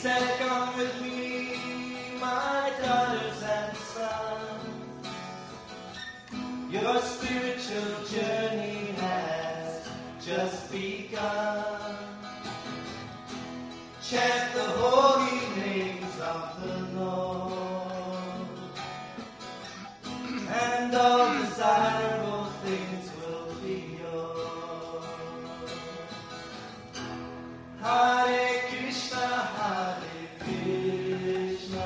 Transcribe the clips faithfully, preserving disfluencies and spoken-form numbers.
said, come with me, my daughters and sons. Your spiritual journey has just begun. Chant the holy names of the Lord, and all desirable things will be yours. Hare Krishna, Hare Krishna,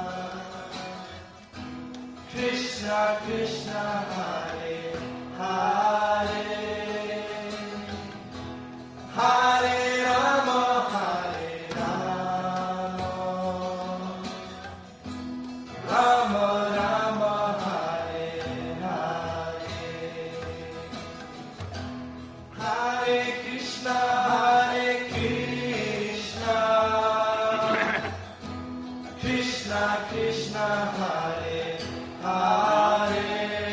Krishna Krishna, Hare Hare, Hare Rama, Hare Rama, Rama Rama, Hare Hare, Hare Krishna, Hare Krishna, Krishna Krishna, Hare Hare,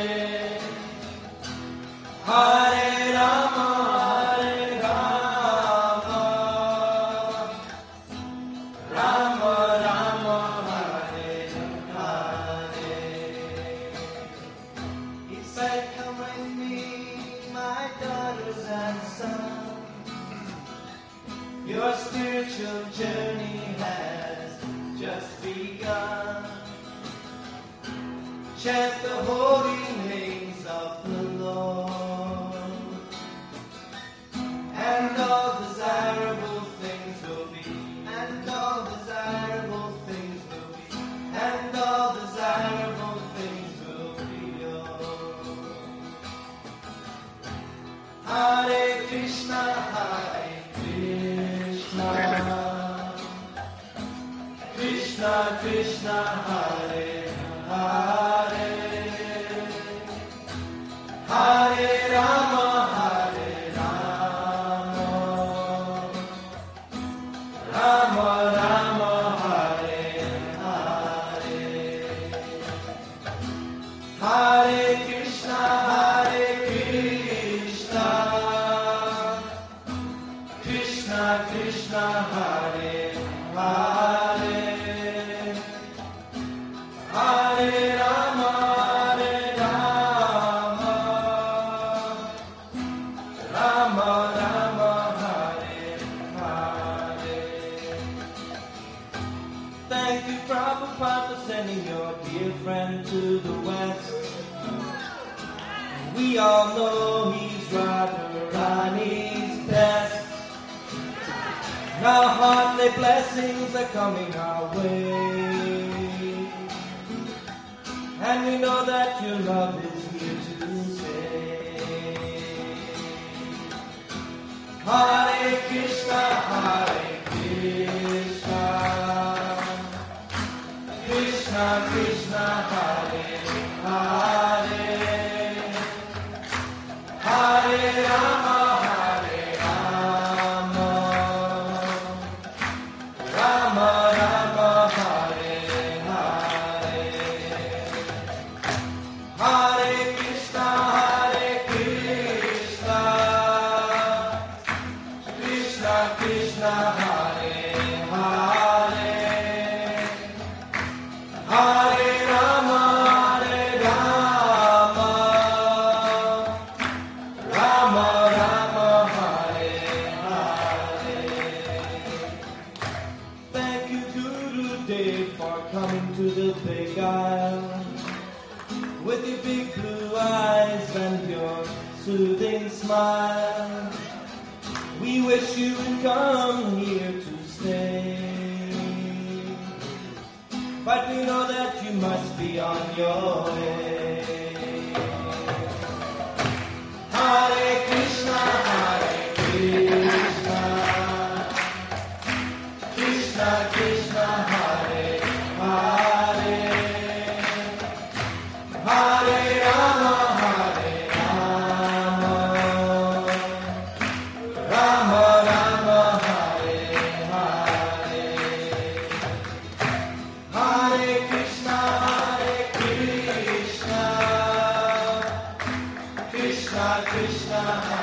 Hare Rama, Hare Rama, Rama Rama, Hare Hare. He said, come with me, my daughters and sons. Your spiritual journey has just begun. Chant the holy names of the Lord, and all desirable things will be, and all desirable things will be, and all desirable things will be yours. Hare Krishna, Hare Krishna, Krishna Krishna, Hare Hare, Hare Rama, Hare Rama, Rama Rama, Hare Hare, Hare Krishna, Hare Krishna, Krishna Krishna, Hare Hare, Hare Rama, Hare Rama, Rama Rama, Hare Hare. Thank you, Prabhupada, for sending your dear friend to the West. We all know he's Radharani's best. Now heartly blessings are coming our way, and we know that your love is here to stay. Hare Krishna, Hare Krishna, Krishna Krishna, Hare Hare, Hare Rama, Hare Rama, Rama Rama, Hare Hare, Hare Krishna, Hare Krishna, Krishna Krishna, Hare Hare, Hare Rama, Hare Rama, Rama Rama, Hare Hare. Thank you, Gurudev, for coming to the Big Isle with your big blue eyes and your soothing smile. We wish you would come here to stay, but we know that you must be on your way. Hare Krishna, Hare Krishna, Krishna Krishna, Hare Hare, Hare Rama, Hare Rama, Rama Rama, Hare Hare, Hare Krishna, Hare Krishna, Krishna Krishna,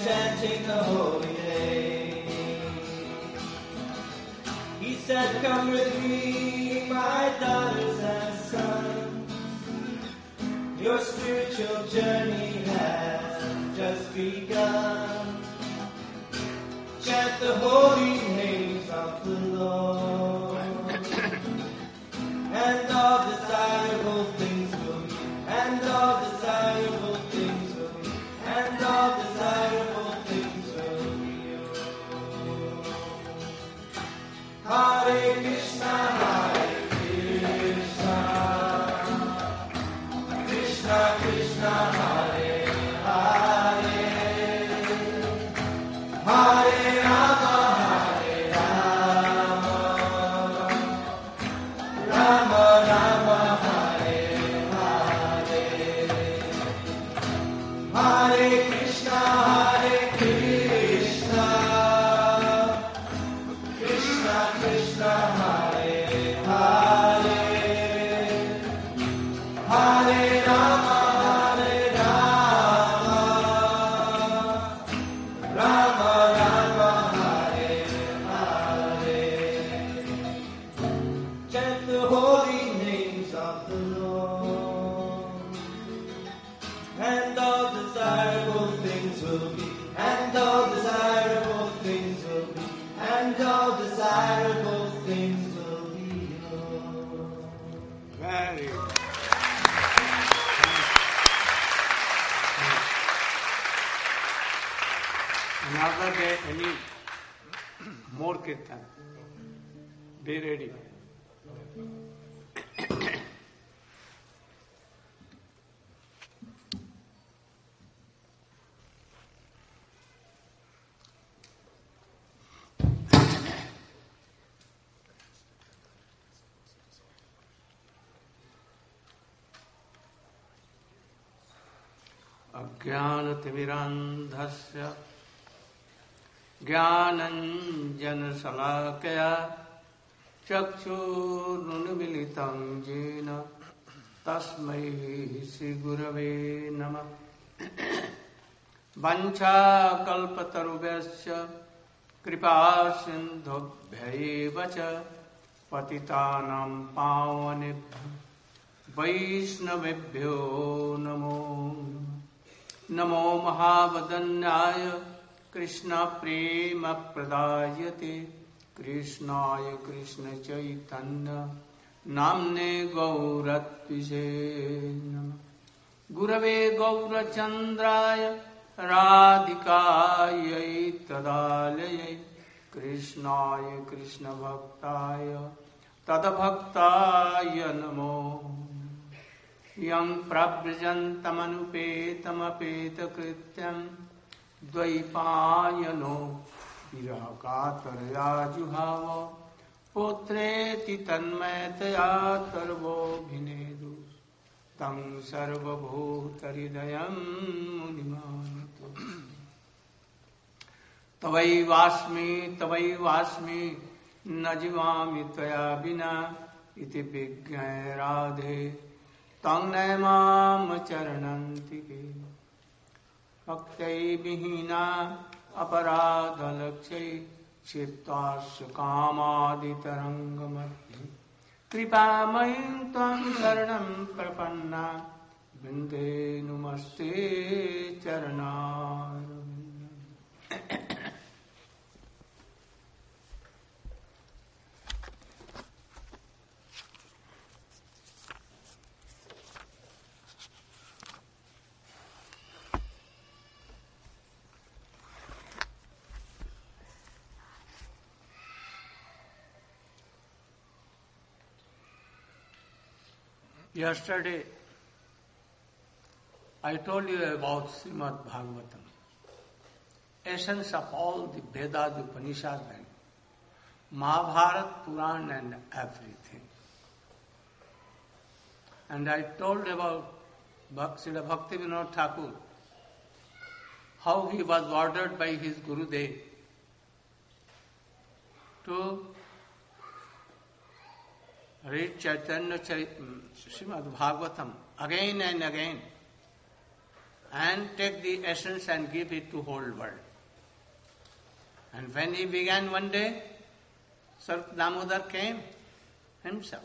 chanting the holy name. He said, come with me, my daughters and sons. Your spiritual journey has just begun. Chant the holy names of the Lord, and all desirable things will be, and all desirable things will be, and all desirable things will be yours. Hare Krishna, Hare Krishna, Krishna Krishna, Hare Hare, Hare Rama, Hare Rama, Rama Rama, Hare Hare, Hare Krishna, Hare Krishna, Krishna Krishna, Hare Hare, Hare Rama, Hare Rama, Rama Rama, Hare Hare. Chant the holy names of the Lord, and all desirable things will be, and all desirable things will be, and all desirable things will be yours. Very good. Another day, any more kirtan. Be ready. अज्ञानतिमिरान्धस्य ज्ञानञ्जनशलाकया चक्षुरुन्मीलितं येन तस्मै श्रीगुरवे नमः। वञ्चाकल्पतरुभ्यश्च कृपासिन्धुभ्यैव च पतितानां पावनेभ्यो वैष्णवेभ्यो नमो नमो महावदन्याय कृष्णप्रेमप्रदायते कृष्णाय कृष्णचैतन्य नाम्ने गौरत्विषे नमः। गुरवे गौरचन्द्राय राधिकायै तदालयै कृष्णाय कृष्णभक्ताय तद्भक्ताय नमो। यं प्रव्रजन्तमनुपेतमपेतकृत्यं द्वैपायनो विरहकातरया जुहाव पुत्रेति तन्मयतया सर्वोऽभिनेदु तं सर्वभूतहृदयं मुनिमानतु। तवैवास्मि तवैवास्मि न जीवामि त्वया विना इति विज्ञाय राधे तं नैमां चरणन्ति के। भक्त्यै विहीना अपराधलक्ष्यै क्षिप्तास्य कामादितरङ्गमध्ये कृपामयीं त्वां शरणं प्रपन्ना वन्दे नमस्ते चरणारविन्दम्। Yesterday, I told you about Srimad Bhagavatam, essence of all the Vedas, the Upanishads, and Mahabharata, Puran, and everything. And I told about Srila Bhaktivinoda Thakur, how he was ordered by his Gurudev to read Chaitanya Chari- Srimad Bhagavatam again and again. and take the essence and give it to whole world. And when he began one day, Swarup Damodar came himself.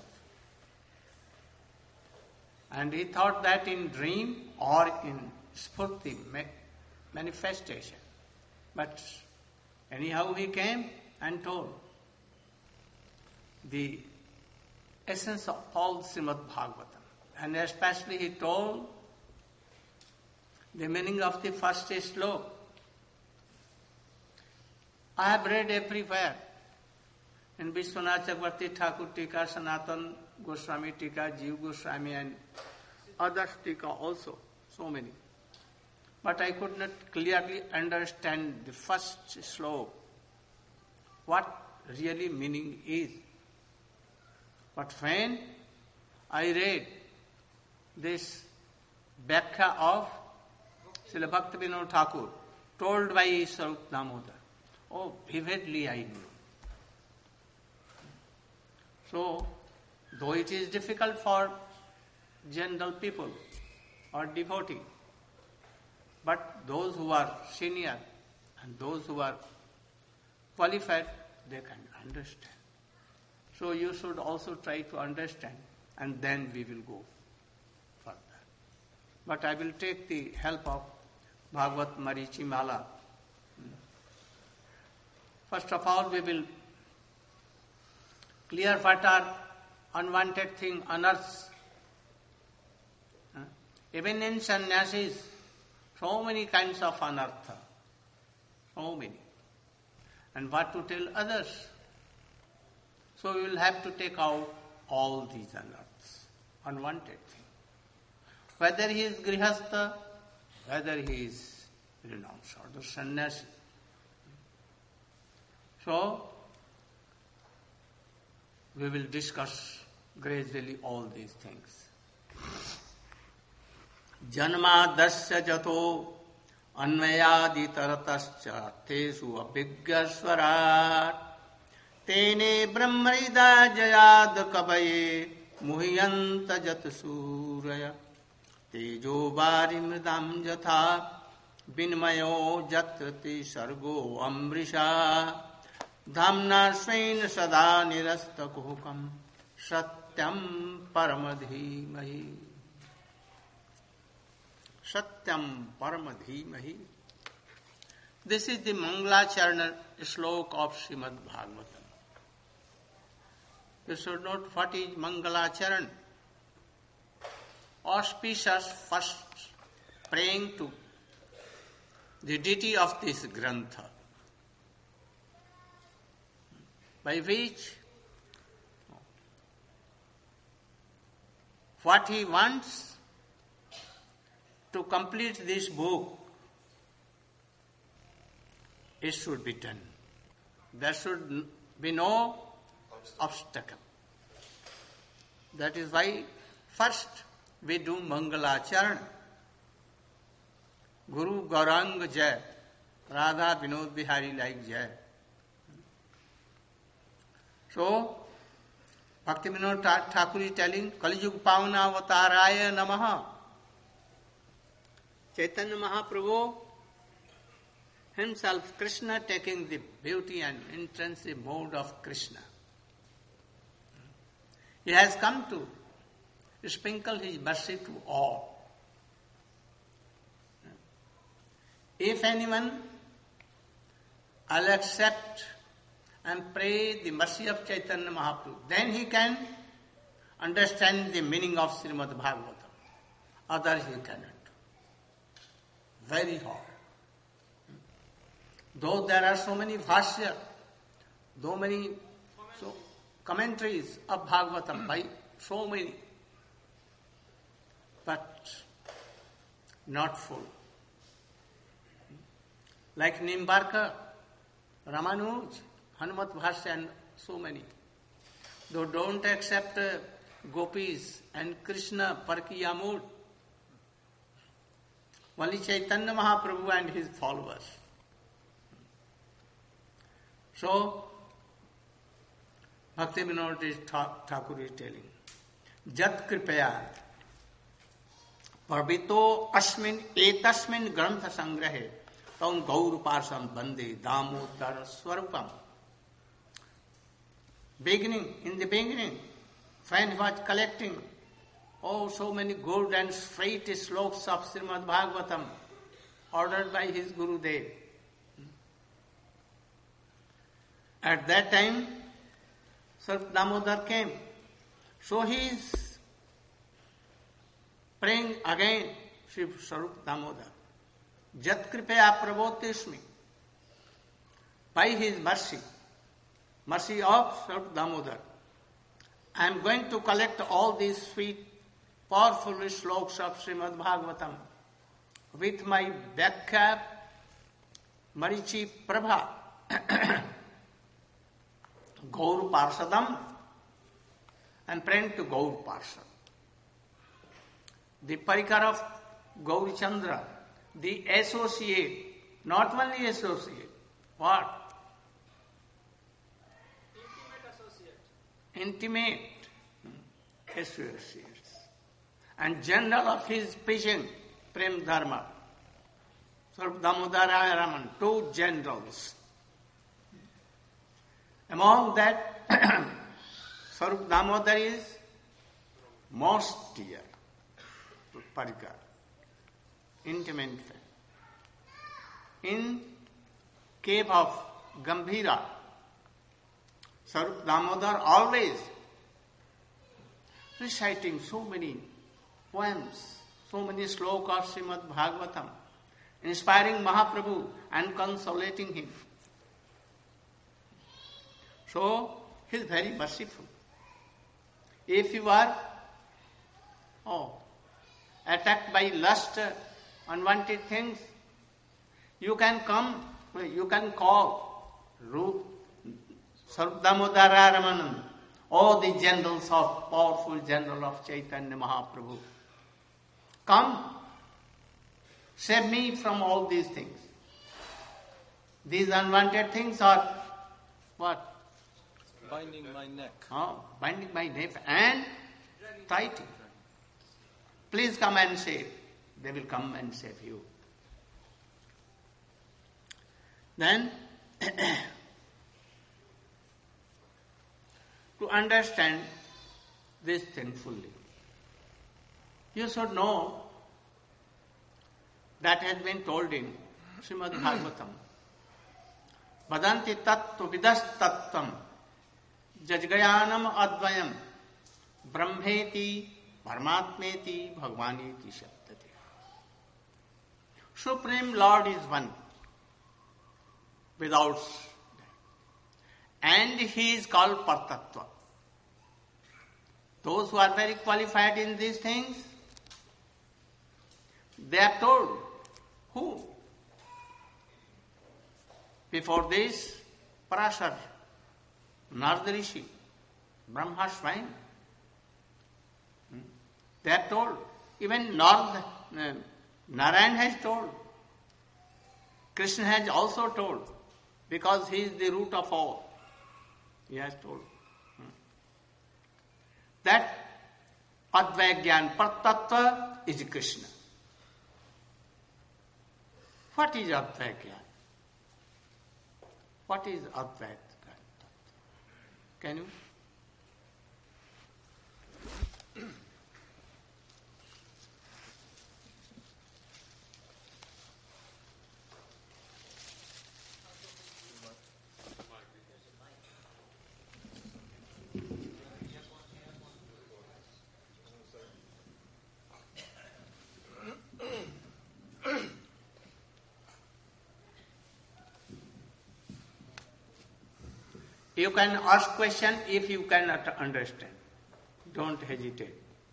And he thought that in dream or in spurti, manifestation. But anyhow he came and told the essence of all Srimad Bhagavatam. And especially he told the meaning of the first sloka. I have read everywhere. In Vishwanath Chakravarti Thakur Tika, Sanatan Goswami Tika, Jeev Goswami and others Tika also, so many. But I could not clearly understand the first sloka, what really meaning is. But when I read this Bhakya of Srila Bhaktivinoda Thakur, told by Swarup Damodar, oh, vividly I knew. So, though it is difficult for general people or devotee, but those who are senior and those who are qualified, they can understand. So you should also try to understand, and then we will go further. But I will take the help of Bhagavat Marichi Mala. First of all, we will clear what are unwanted things on earth. Uh, even in sannyasis, so many kinds of anartha. So many. And what to tell others? So we will have to take out all these anarthas, unwanted things. Whether he is grihastha, whether he is renounced or the sannyasi. So, we will discuss gradually all these things. Janma dasya jato anvayadi taratascha tesu abhigyaswarat tene brahmarida jayad kabaye muhyanta jat suraya tejo bari mridam jatha binmayo jatrati sargo amrisha Dhamna svain sada nirasta kuhukam satyam paramadhimahi. Satyam paramadhimahi. This is the Mangalacharana sloka of Srimad Bhagavatam. You should note what is Mangalacharana. Auspicious first praying to the deity of this Grantha, by which what he wants to complete this book, it should be done. There should be no obstacle. That is why first we do Mangalacharana. Guru Gauranga Jai, Radha Vinod Bihari like Jai. So, Bhaktivinoda Thakur is telling, Kalijug Pavana Avataraya Namaha. Chaitanya Mahaprabhu himself, Krishna, taking the beauty and intrinsic mode of Krishna. He has come to sprinkle his mercy to all. If anyone will accept and pray the mercy of Chaitanya Mahaprabhu, then he can understand the meaning of Srimad Bhagavatam. Others he cannot. Very hard. Though there are so many bhashya, though many so commentaries of Bhagavatam by so many, but not full. Like Nimbarka, Ramanuj, Hanumat Bhashya and so many. Though don't accept uh, gopis and Krishna Parkiya mood. Only Chaitanya Mahaprabhu and his followers. So, Bhaktivinoda Thakur is telling, Jat Kripaya Parvito asmin etasmin grantha sangrahe tam gaurupasam bande damodara swarupam. Beginning, in the beginning, when he was collecting oh so many good and straight slokas of Srimad Bhagavatam ordered by his Gurudev. At that time, Swarup Damodar came. So he is praying again, Shri Swarup Damodar. Jat kripaya prabhotishmi. By his mercy, mercy of Swarup Damodar, I am going to collect all these sweet, powerful slokas of Srimad Bhagavatam with my Bhakya Marichi Prabha Gaur Parsadam and praying to Gaur Parsad. The Parikar of Gauri Chandra, the associate, not only associate, what? Intimate associates. And general of his preaching, Prem Dharma. Swarup Damodara Raman, two generals. Among that, Swarup Damodar is most dear to Parikar, intimate friend. In cave of Gambhira, Swarup Damodar always reciting so many poems, so many slokas of Srimad Bhagavatam, inspiring Mahaprabhu and consolating him. So, he is very merciful. If you are oh, attacked by lust, unwanted things, you can come, you can call Rup, Swarup Damodara Ramanand, all the generals of, powerful general of Chaitanya Mahaprabhu. Come, save me from all these things. These unwanted things are what? Binding my neck. Oh, binding my neck and tighting. Please come and save. They will come and save you. Then, to understand this thing fully, you should know that has been told in Srimad Bhagavatam. Vadanti tattva vidas tattvam jajgayanam advayam brahmeti paramatmeti bhagvaneti shabdati. Supreme Lord is one, without that. And he is called Partattva. Those who are very qualified in these things, they are told, who? Before this, Parashar, Narada Rishi, Brahma Swami. They are told. Even Narada, uh, Narayan has told. Krishna has also told. Because he is the root of all. He has told. That Advaigyan Partattva is Krishna. What is Advaigyan? What is Advaigyan? Can you? You can ask question if you cannot understand. Don't hesitate.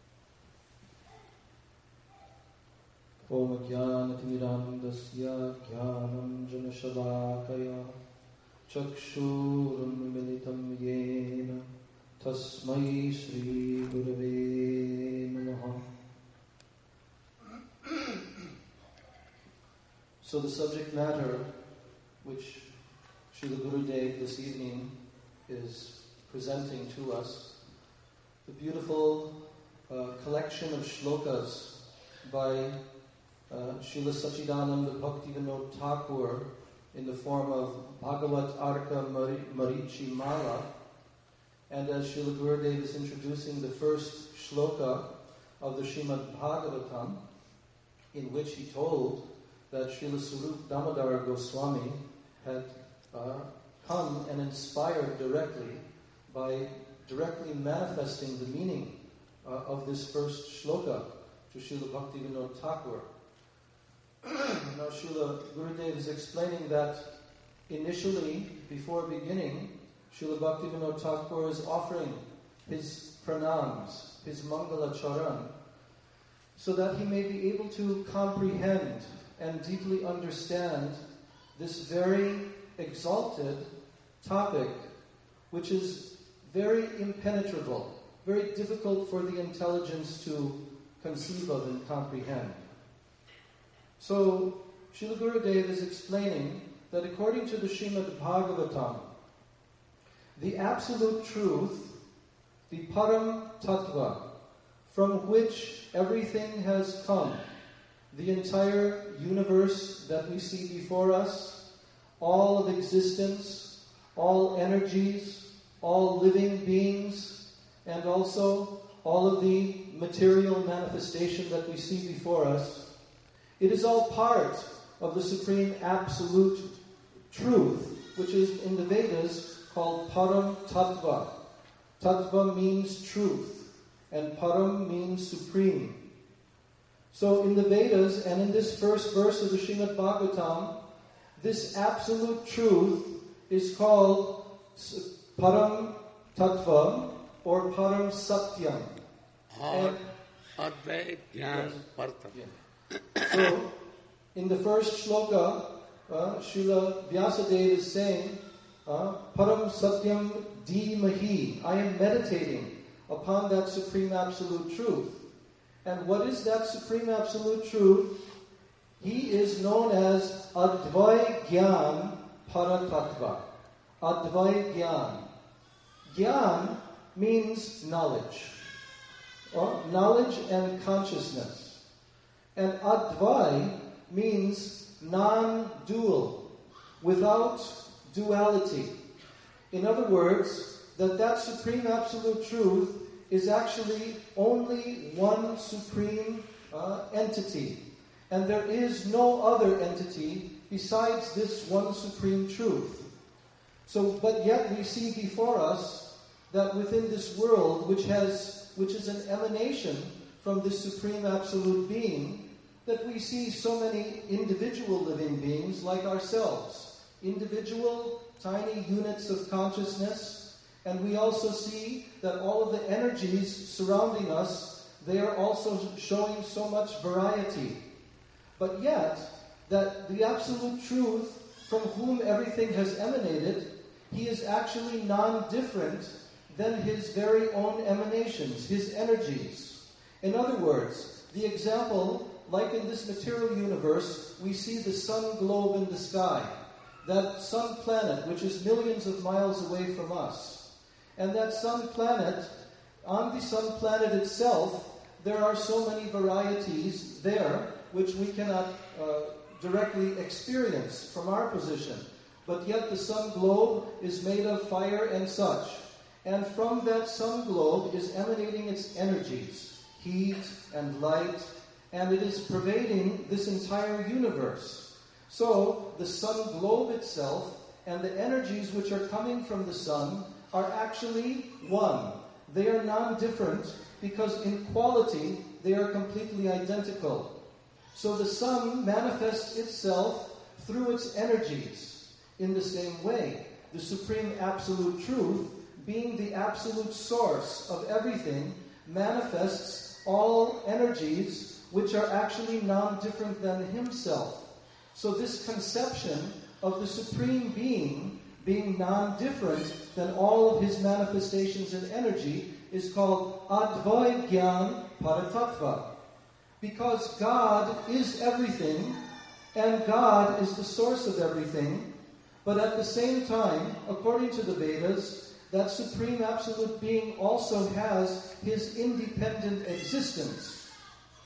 Om Jnanatirandasya Jnanam Janashalakaya Chakshurum Militam Yena Tasmai Shri Gurave Namaha. So the subject matter which Srila Gurudev this evening is presenting to us, the beautiful uh, collection of shlokas by uh, Srila Sachidananda Bhaktivinoda Thakur in the form of Bhagavat Arka Marichi Mala. And as Srila Gurudev is introducing the first shloka of the Srimad Bhagavatam, in which he told that Srila Sarup Damodar Goswami had uh, come and inspired directly by directly manifesting the meaning uh, of this first shloka to Srila Bhaktivinoda Thakur. Now Srila Gurudev is explaining that initially, before beginning, Srila Bhaktivinoda Thakur is offering his pranams, his mangala charan, so that he may be able to comprehend and deeply understand this very exalted topic, which is very impenetrable, very difficult for the intelligence to conceive of and comprehend. So, Srila Gurudev is explaining that according to the Srimad Bhagavatam, the absolute truth, the Param Tattva, from which everything has come, the entire universe that we see before us, all of existence, all energies, all living beings, and also all of the material manifestation that we see before us, it is all part of the Supreme Absolute Truth, which is in the Vedas called Param Tattva. Tattva means truth, and Param means supreme. So in the Vedas, and in this first verse of the Srimad Bhagavatam, this absolute truth is called Param Tattva or Param Satyam. Or Advait Jnana Partam. So, in the first shloka, uh, Srila Vyasadeva is saying, uh, Param Satyam Dhimahi. I am meditating upon that Supreme Absolute Truth. And what is that Supreme Absolute Truth? He is known as Advai Gyan Paratattva. Advai Gyan. Gyan means knowledge. Or knowledge and consciousness. And Advai means non-dual, without duality. In other words, that that Supreme Absolute Truth is actually only one supreme uh, entity. And there is no other entity besides this one supreme truth. So, but yet we see before us that within this world, which has, which is an emanation from this Supreme Absolute Being, that we see so many individual living beings like ourselves. Individual, tiny units of consciousness. And we also see that all of the energies surrounding us, they are also showing so much variety. But yet, that the Absolute Truth from whom everything has emanated, he is actually non-different than his very own emanations, his energies. In other words, the example, like in this material universe, we see the sun globe in the sky. That sun planet, which is millions of miles away from us. And that sun planet, on the sun planet itself, there are so many varieties there which we cannot uh, directly experience from our position. But yet the sun globe is made of fire and such. And from that sun globe is emanating its energies, heat and light, and it is pervading this entire universe. So, the sun globe itself and the energies which are coming from the sun are actually one. They are non-different because in quality they are completely identical. So the sun manifests itself through its energies in the same way. The Supreme Absolute Truth, being the absolute source of everything, manifests all energies which are actually non-different than himself. So this conception of the Supreme Being being non-different than all of his manifestations and energy is called Advai Gyan Paratattva. Because God is everything, and God is the source of everything, but at the same time, according to the Vedas, that Supreme Absolute Being also has his independent existence.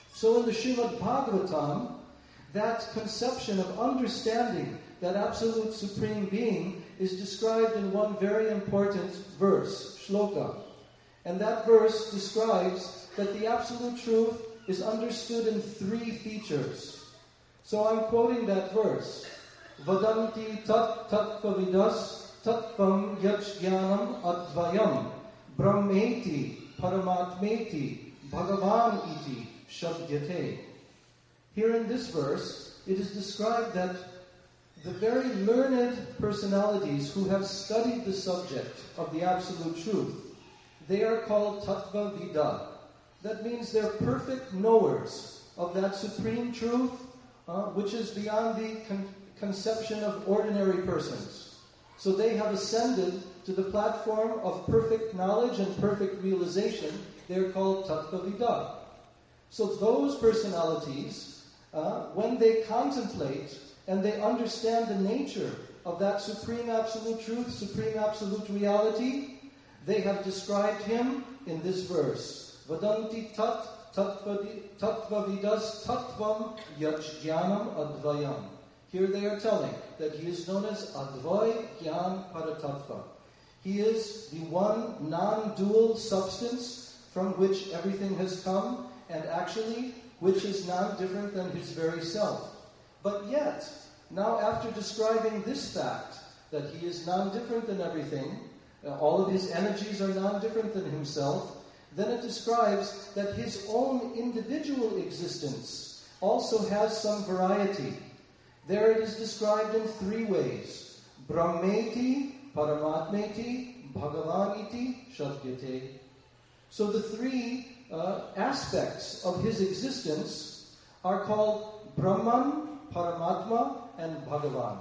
So in the Srimad Bhagavatam, that conception of understanding that absolute supreme being is described in one very important verse, shloka. And that verse describes that the absolute truth is understood in three features. So I'm quoting that verse. Vadanti tat tattvavidas tattvam yajnanam advayam brahmeti paramatmeti bhagavan iti shabdyate. Here in this verse, it is described that the very learned personalities who have studied the subject of the absolute truth, they are called tattva vida. That means they're perfect knowers of that supreme truth, uh, which is beyond the con- conception of ordinary persons. So they have ascended to the platform of perfect knowledge and perfect realization. They're called tattva vida. So those personalities, uh, when they contemplate and they understand the nature of that supreme absolute truth, supreme absolute reality, they have described him in this verse. Vadanti tat tattvavidas tattvam yajnanam advayam. Here they are telling that he is known as Advay Gyan Paratattva. He is the one non-dual substance from which everything has come, and actually which is non-different than his very self. But yet, now after describing this fact, that he is non-different than everything, uh, all of his energies are non-different than himself, then it describes that his own individual existence also has some variety. There it is described in three ways. Brahmeti, Paramatmeti, Bhagavaniti, Shabdyate. So the three uh, aspects of his existence are called Brahman, Paramatma, and Bhagavan.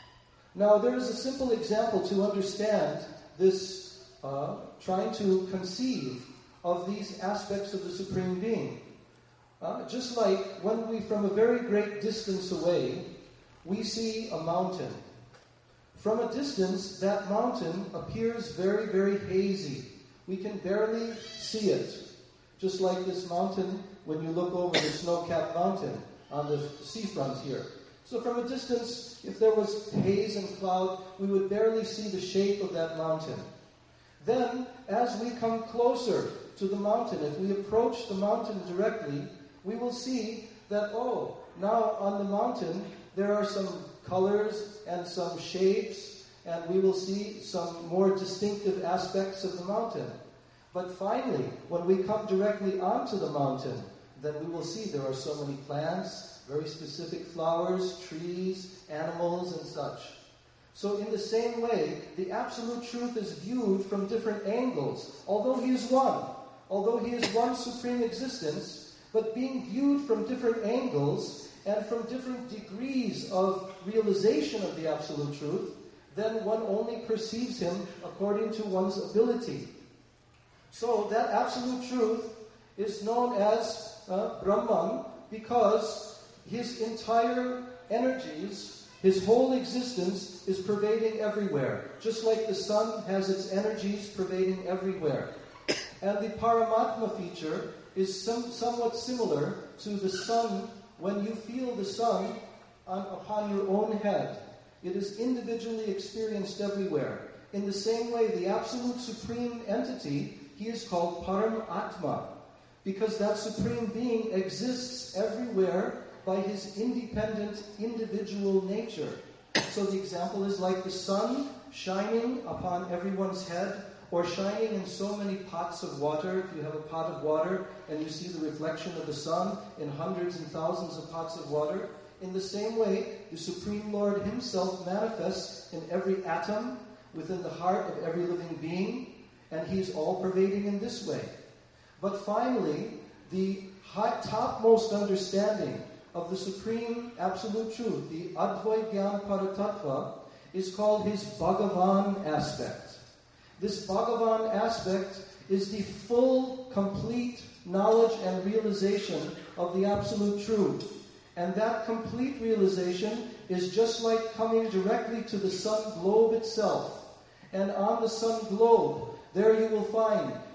Now there is a simple example to understand this, uh, trying to conceive of these aspects of the Supreme Being. Uh, just like when we, from a very great distance away, we see a mountain. From a distance, that mountain appears very, very hazy. We can barely see it. Just like this mountain, when you look over the snow-capped mountain on the seafront here. So from a distance, if there was haze and cloud, we would barely see the shape of that mountain. Then, as we come closer to the mountain, if we approach the mountain directly, we will see that, oh, now on the mountain, there are some colors and some shapes, and we will see some more distinctive aspects of the mountain. But finally, when we come directly onto the mountain, then we will see there are so many plants, very specific flowers, trees, animals, and such. So in the same way, the absolute truth is viewed from different angles, although he is one, although he is one supreme existence, but being viewed from different angles and from different degrees of realization of the absolute truth, then one only perceives him according to one's ability. So that absolute truth is known as uh, Brahman because his entire energies, his whole existence is pervading everywhere. Just like the sun has its energies pervading everywhere. And the Paramatma feature is some, somewhat similar to the sun. When you feel the sun on, upon your own head, it is individually experienced everywhere. In the same way, the absolute supreme entity, he is called Paramatma, because that supreme being exists everywhere by his independent, individual nature. So the example is like the sun shining upon everyone's head, or shining in so many pots of water. If you have a pot of water and you see the reflection of the sun in hundreds and thousands of pots of water, in the same way, the Supreme Lord himself manifests in every atom, within the heart of every living being, and he's all-pervading in this way. But finally, the high, topmost understanding of the Supreme Absolute Truth, the Advay Gyan Paratattva, is called his Bhagavan aspect. This Bhagavan aspect is the full, complete knowledge and realization of the Absolute Truth. And that complete realization is just like coming directly to the sun globe itself. And on the sun globe, there you will find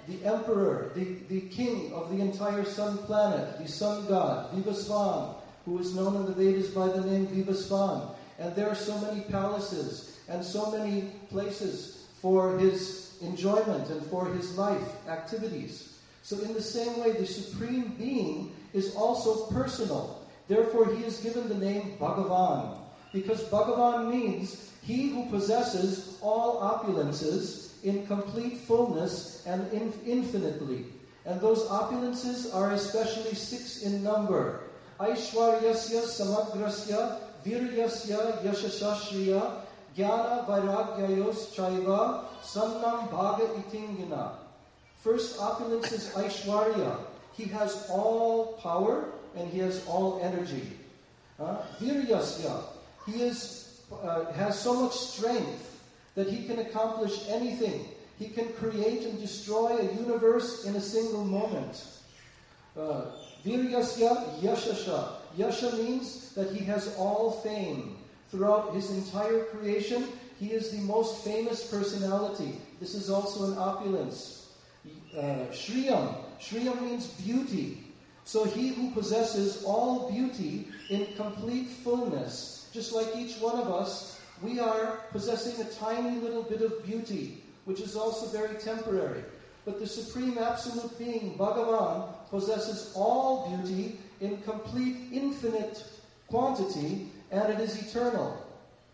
the emperor, the, the king of the entire sun planet, the sun god, Vivasvan, who is known in the Vedas by the name Vivasvan. And there are so many palaces and so many places for his enjoyment and for his life activities. So in the same way, the Supreme Being is also personal. Therefore, he is given the name Bhagavan, because Bhagavan means he who possesses all opulences in complete fullness and in, infinitely. And those opulences are especially six in number. Aishwaryasya samagrasya viryasya yashashashriya jnana vairagyayos chaiva sannam bhaga itingina. First opulence is Aishwarya. He has all power and he has all energy. Uh, Viryasya. He is, uh, has so much strength that he can accomplish anything. He can create and destroy a universe in a single moment. Uh, Viryasya Yashasha. Yasha means that he has all fame. Throughout his entire creation, he is the most famous personality. This is also an opulence. Uh, Shriyam. Shriyam means beauty. So he who possesses all beauty in complete fullness, just like each one of us, we are possessing a tiny little bit of beauty, which is also very temporary. But the Supreme Absolute Being, Bhagavan, possesses all beauty in complete infinite quantity, and it is eternal.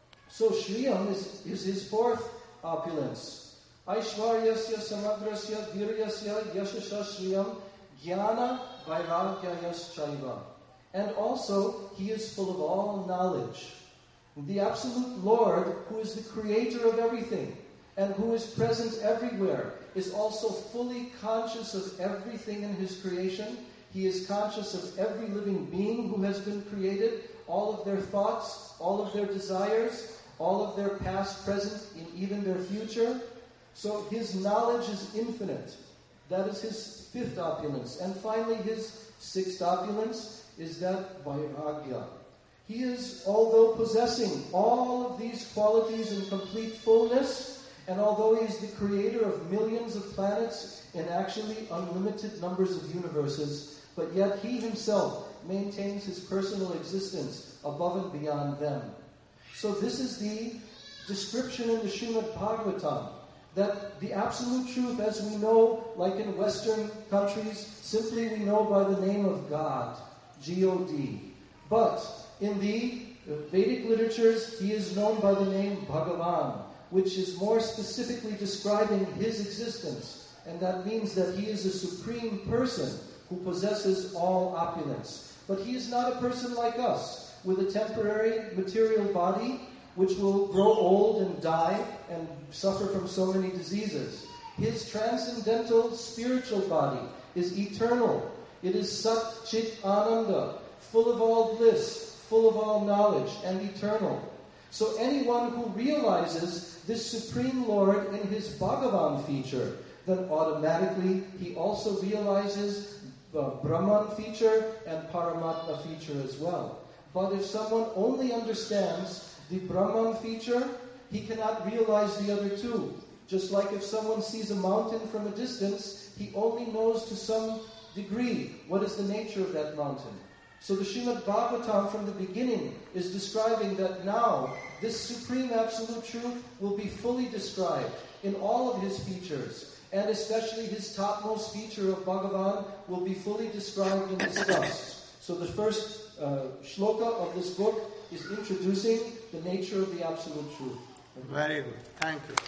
So Shriyam is, is his fourth opulence. Aishwaryasya samagrasya viryasya yashasha shriyam jnana vairagyayas chaiva. And also, he is full of all knowledge. The Absolute Lord, who is the creator of everything, and who is present everywhere, is also fully conscious of everything in his creation. He is conscious of every living being who has been created, all of their thoughts, all of their desires, all of their past, present, and even their future. So his knowledge is infinite. That is his fifth opulence. And finally, his sixth opulence is that Vairagya. He is, although possessing all of these qualities in complete fullness, and although he is the creator of millions of planets and actually unlimited numbers of universes, but yet he himself maintains his personal existence above and beyond them. So this is the description in the Srimad Bhagavatam, that the absolute truth, as we know, like in Western countries, simply we know by the name of God, G O D. But in the Vedic literatures, he is known by the name Bhagavan, which is more specifically describing his existence. And that means that he is a supreme person who possesses all opulence. But he is not a person like us, with a temporary material body, which will grow old and die and suffer from so many diseases. His transcendental spiritual body is eternal. It is Sat Chit Ananda, full of all bliss, full of all knowledge, and eternal. So anyone who realizes this Supreme Lord in his Bhagavan feature, then automatically he also realizes the Brahman feature and Paramatma feature as well. But if someone only understands the Brahman feature, he cannot realize the other two. Just like if someone sees a mountain from a distance, he only knows to some degree what is the nature of that mountain. So the Srimad Bhagavatam from the beginning is describing that now this Supreme Absolute Truth will be fully described in all of his features, and especially his topmost feature of Bhagavan will be fully described and discussed. So the first uh, shloka of this book is introducing the nature of the Absolute Truth. Very good. Thank you.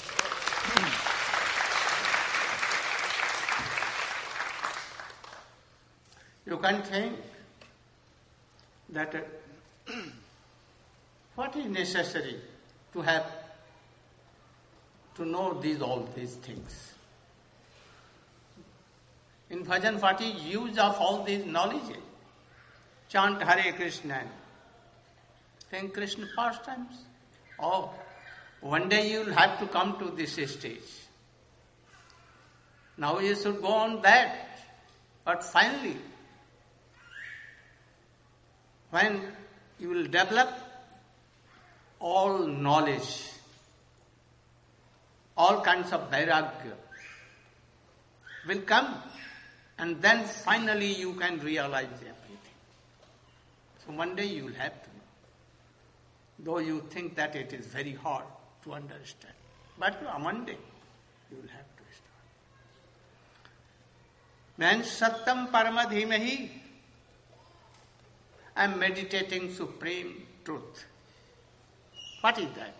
You can think that uh, what is necessary to have, to know these all these things. In Bhajan Party, use of all these knowledge, chant Hare Krishna, think Krishna pastimes. Oh, one day you will have to come to this stage. Now you should go on that. But finally, when you will develop all knowledge, all kinds of vairagya, will come, and then finally you can realize everything. So one day you will have to know. Though you think that it is very hard to understand. But one day you will have to start. Man Satyam Paramadhimahi. I am meditating supreme truth. What is that?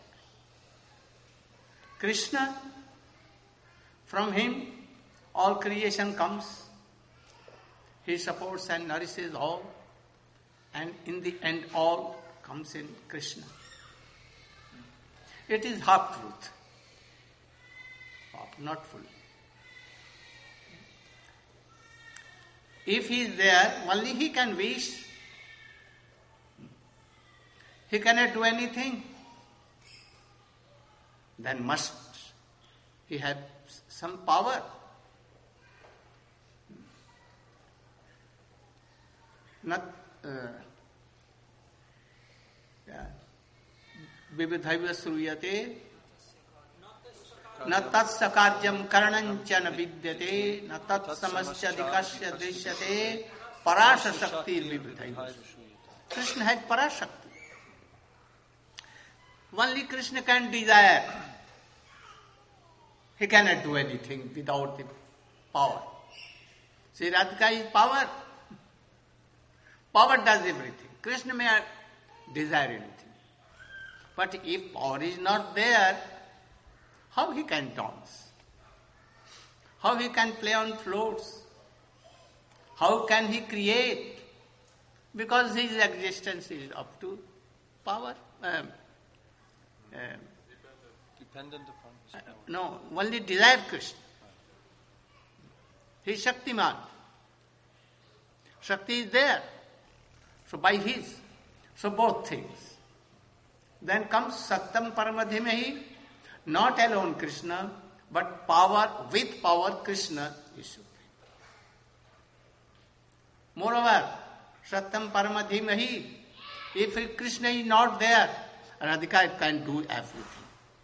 Krishna, from him all creation comes. He supports and nourishes all. And in the end all comes in Krishna. It is half truth. Not full. If he is there, only he can wish. He cannot do anything. Then must he have some power. Not uh, yeah. Vividhaiva suruyate न तत्सकार्यम करणंच न विद्यते न तत्समश्चदिकस्य दृश्यते पराश शक्ति विविधैव. Krishna has parashakti. Only Krishna can desire. He cannot do anything without the power. See, Radhika is power. Power does everything. Krishna may desire anything. But if power is not there, how he can dance? How he can play on floats? How can he create? Because his existence is up to power. Um, um, Dependent upon his power. Uh, no, only desire Krishna. He is Shaktiman. Shakti is there. So by his. So both things. Then comes Satyam Paramadhimahi. Not alone Krishna, but power, with power Krishna is supreme. Moreover, Satyam Paramadhimahi, if Krishna is not there, Radhika can do everything.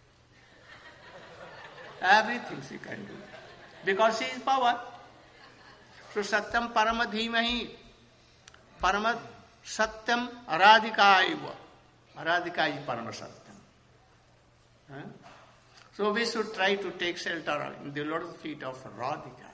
Everything she can do. Because she is power. So Satyam Paramadhimahi, Paramad Satyam Radhika Iva. Radhika is Paramasatyam. Huh? So we should try to take shelter in the Lord's feet of Radhika.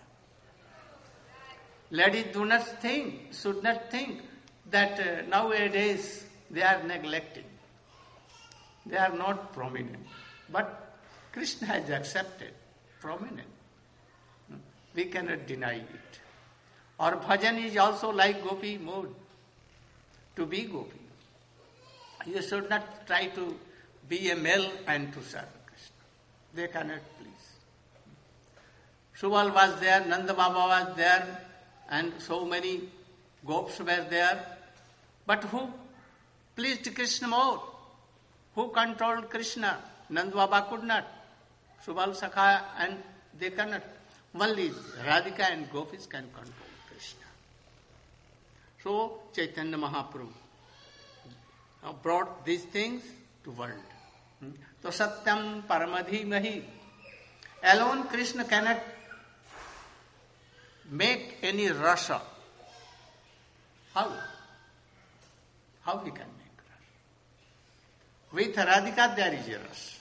Ladies do not think, should not think that uh, nowadays they are neglecting. They are not prominent. But Krishna has accepted prominent. We cannot deny it. Our bhajan is also like gopi mode. To be gopi. You should not try to be a male and to serve. They cannot please. Subal was there, Nanda Baba was there, and so many gops were there. But who pleased Krishna more? Who controlled Krishna? Nanda Baba could not. Subal Sakha and they cannot. Only Radhika and gopis can control Krishna. So Chaitanya Mahaprabhu brought these things to world. So Satyam Paramadhimahi. Alone Krishna cannot make any rasa. How? How he can make rasa? With Radhika there is a rasa.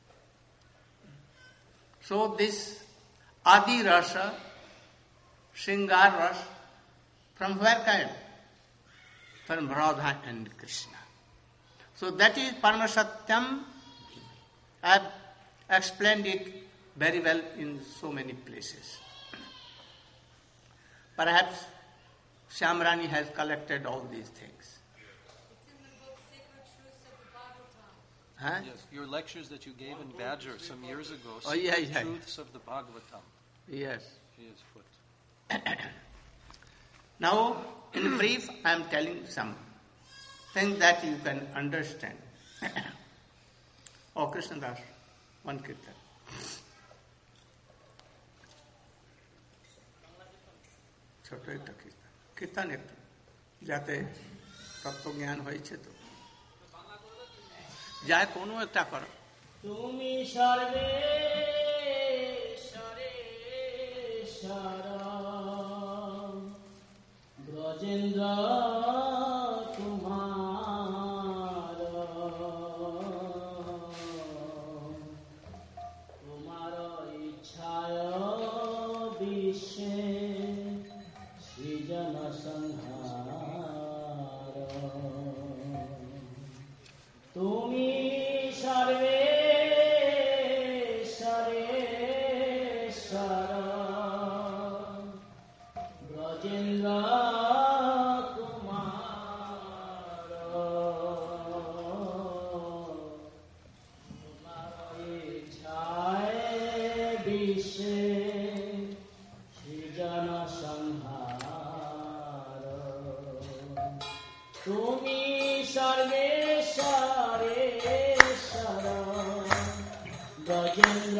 So this Adi rasa, Shringar rasa, from where came? From Radha and Krishna. So that is Paramasatyam. I have explained it very well in so many places. Perhaps Shyamrani has collected all these things. It's in the book Sacred Truths of the Bhagavatam. Huh? Yes, your lectures that you gave in Badger some years ago. Oh, yeah, yeah. Truths of the Bhagavatam. Yes. He has put. Now, in brief, I am telling some things that you can understand. Oh, Krishna Das, one kirtan. ছোট একটা কীর্তন কীর্তন একটু যাতে তত্ত্বজ্ঞান হয়েছে তো যায় কোনো একটা করো তুমি সর্বে সরেশ ব্রজেন্দ্র কুমার তোমার ইচ্ছায় বিশ্বে সৃজন সংহার তুমি সর্বে ব্রজেন্দ্র কুমার তোমার ইচ্ছায় বিশ্বে সৃজন সংহার তুমি সর্বেশ্বরেশ্বর ব্রজেন্দ্র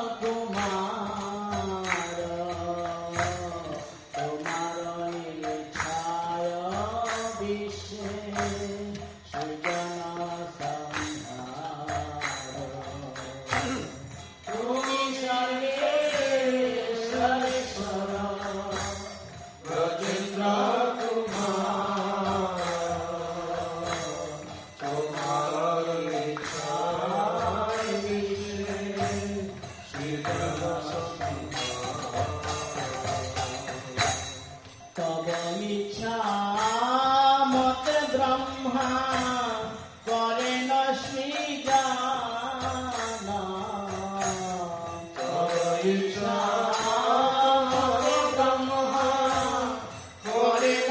কুমার তোমার ইচ্ছায় বিশ্বে সৃজন সংহার তুমি সর্বেশ্বরেশ্বর ব্রজেন্দ্র কুমার তোমার ইচ্ছায় বিশ্বে সৃজন তব ইচ্ছা মতে ব্রহ্মা করেন সৃজন তব ইচ্ছা মতে ব্রহ্মা করেন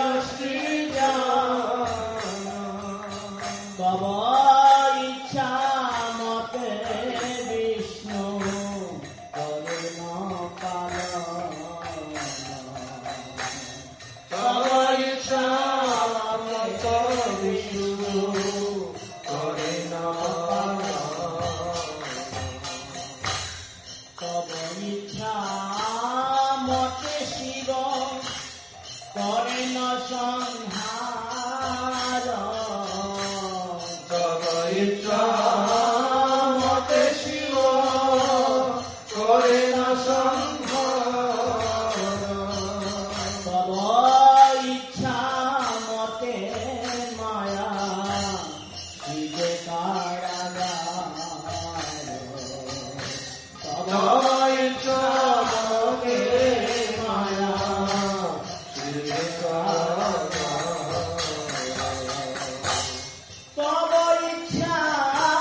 সৃজন তব ইচ্ছা মতে বিষ্ণু করেন পালন তব ইচ্ছা মতে বিষ্ণু করেন তব ইচ্ছা মতে শিব করেন সংহার তব ইচ্ছা মতে শিব করেন সংহার তব ইচ্ছা মতে মায়া শিবে কারাগার তব ইচ্ছা মতে মায়া শিবে কারাগার তব ইচ্ছা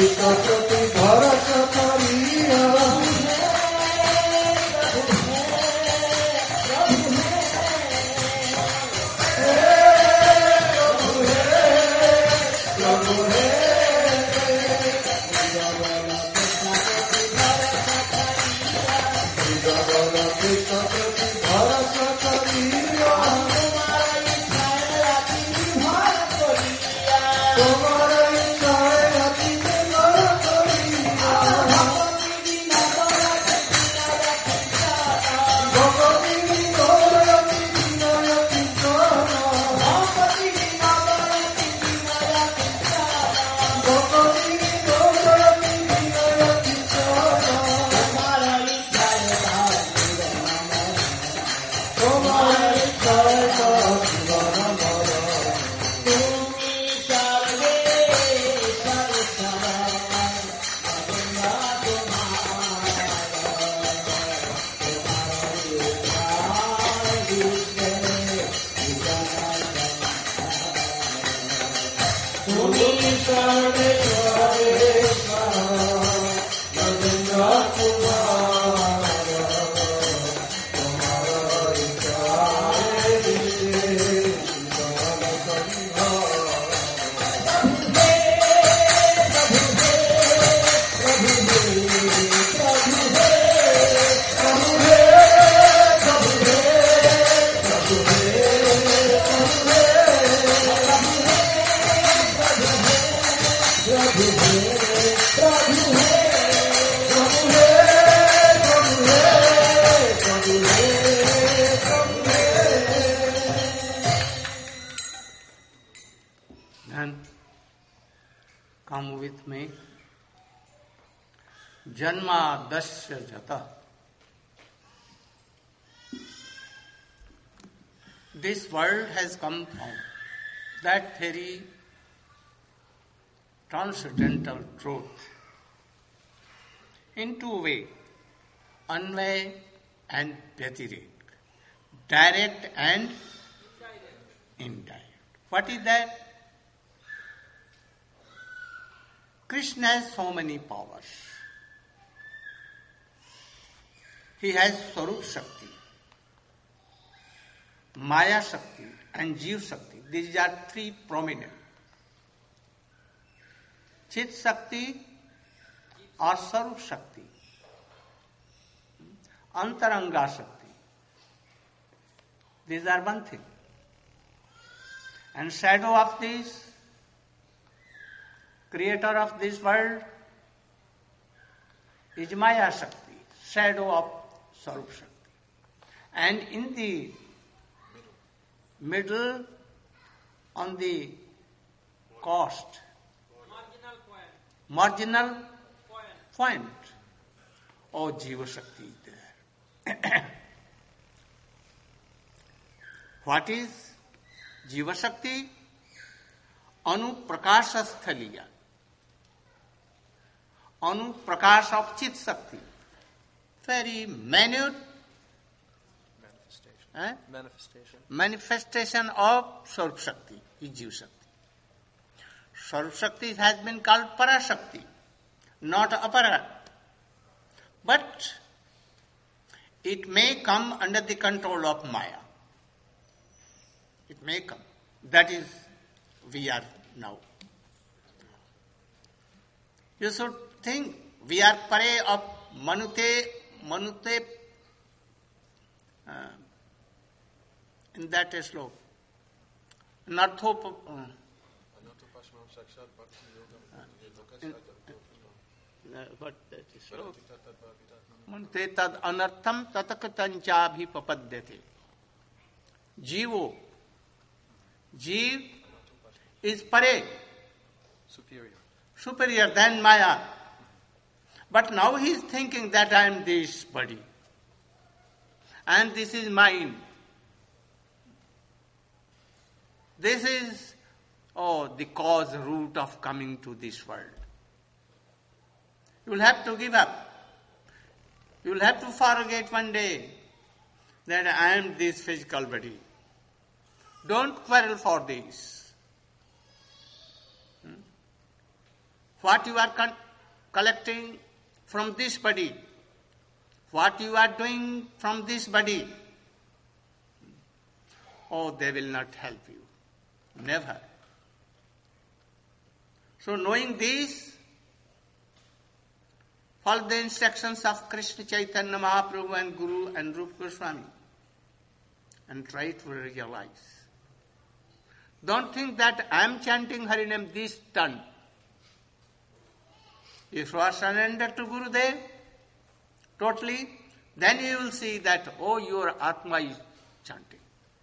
Krishna Prati Bharata Kariya. Then come with me. Janma dasya jata. This world has come from that very transcendental truth in two ways, Anvay and Vyatirik, direct and indirect. What is that? Krishna has so many powers. He has Swarup Shakti, Maya Shakti and Jiv Shakti. These are three prominent. Chit Shakti or Swarup Shakti, Antaranga Shakti. These are one thing. And shadow of this, creator of this world, is Maya Shakti, shadow of Swarup Shakti. And in the middle, on the cost, marginal point, oh, Jiva Shakti is there. What is Jiva Shakti? Anu Prakasha Sthaliya. Anu Prakash of Chit Shakti. Very minute Manifestation. eh? Manifestation. manifestation of Swarup Shakti is Jiva Shakti. Swarup Shakti has been called Parashakti, not Apara. But it may come under the control of Maya. It may come. That is, we are now. You should think, we are pare of Manute, Manute, uh, in that slope. Nartho, uh, in, uh, what that is slope? Manute tad anartham tatakatanchaabhi papadyate. Jivo. Jeev is pare, Superior. superior than Maya. But now he is thinking that I am this body. And this is mine. This is, oh, the cause root of coming to this world. You will have to give up. You will have to forget one day that I am this physical body. Don't quarrel for this. what you are con- collecting from this body, what you are doing from this body, oh, they will not help you. Never. So knowing this, follow the instructions of Krishna Chaitanya Mahaprabhu and Guru and Rupa Goswami and try to realize. Don't think that I am chanting Harinam this turn. If you are surrendered to Gurudev totally, then you will see that, oh, your Atma is chanting.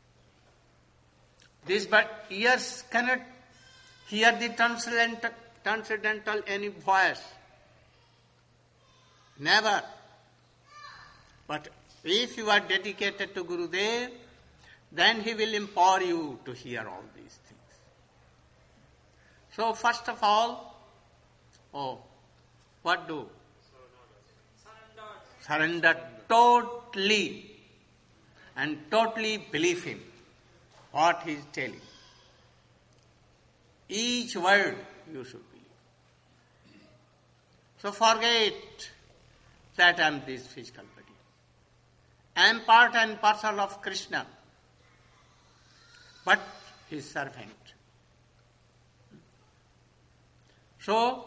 This but ears cannot hear the transcendental, transcendental any voice. Never. But if you are dedicated to Gurudev, then he will empower you to hear all these things. So first of all, oh, what do? Surrender. Surrender totally and totally believe him, what he is telling. Each word you should believe. So forget that I am this physical body. I am part and parcel of Krishna, but his servant. So,